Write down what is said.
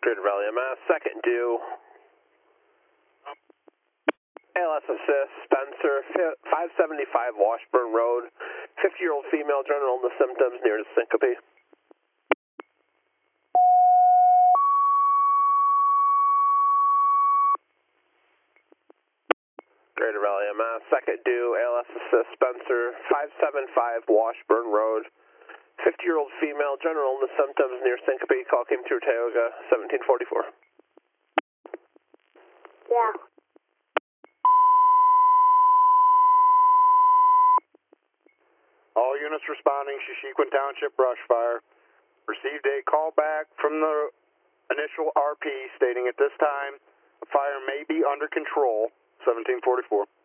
Greater Valley MS, second due. ALS assist, Spencer, 575 Washburn Road, 50-year-old female, general illness symptoms near to syncope. Greater Valley MS, second due, ALS assist, Spencer, 575 Washburn Road, 50-year-old female, general illness symptoms near syncope, call came through Tioga, 1744. Yeah. All units responding, Shishikwan Township brush fire. Received a call back from the initial RP stating at this time, fire may be under control, 1744.